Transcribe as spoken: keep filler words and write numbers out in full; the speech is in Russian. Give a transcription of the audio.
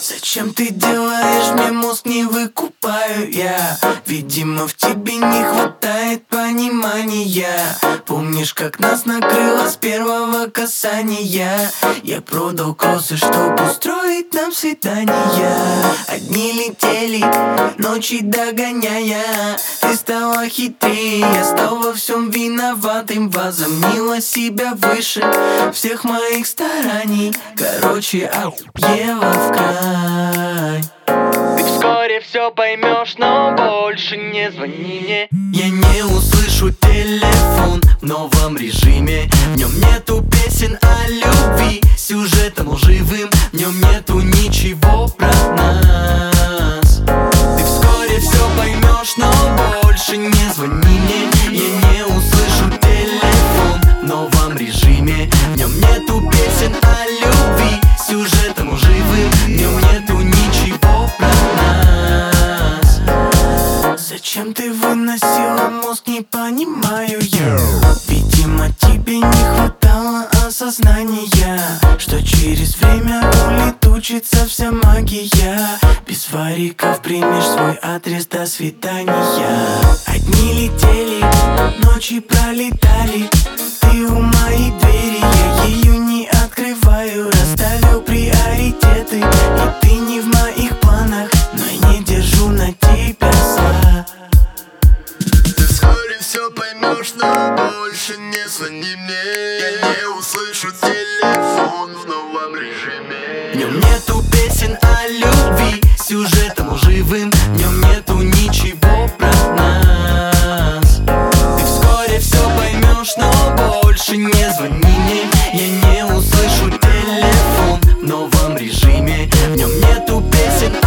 Зачем ты делаешь мне мозг, не выкупаю я? Видимо, в тебе не хватает понимания. Помнишь, как нас накрыло с первого касания? Я продал кроссы, чтобы устроить нам свидание. Одни летели, ночи догоняя. Ты стала хитрее, я стал во всем виноватым. Возомнила себя выше всех моих стараний. Короче, охуела в край. Ты вскоре все поймешь, но больше не звони мне. Я не услышу телефон в новом режиме. В нем нету песен о любви сюжетом лживым. В нем нету ничего про нас. Ты вскоре все поймешь, но больше не звони мне. Я не услышу телефон в новом режиме. В нем нету песен о любви сюжетом лживым. В нем нету ничего про нас. Зачем ты выносила мозг, не понимаю я. Видимо, тебе не хватало осознания, что через время улетучится вся магия. Без вариков примешь свой адрес, до свидания. Одни летели, ночи пролетали. Ты у моей двери, я ее не открываю. Расставил приоритеты, и ты не в моих планах. Но я не держу на тебя зла. Ты вскоре все поймешь, но больше не звони мне. Я не услышу телефон в новом режиме. В нем нету песен о любви сюжетом лживым. В нем нету ничего про нас. Ты вскоре все поймешь, но больше не звони мне. Я не услышу телефон в новом режиме. В нем нету песен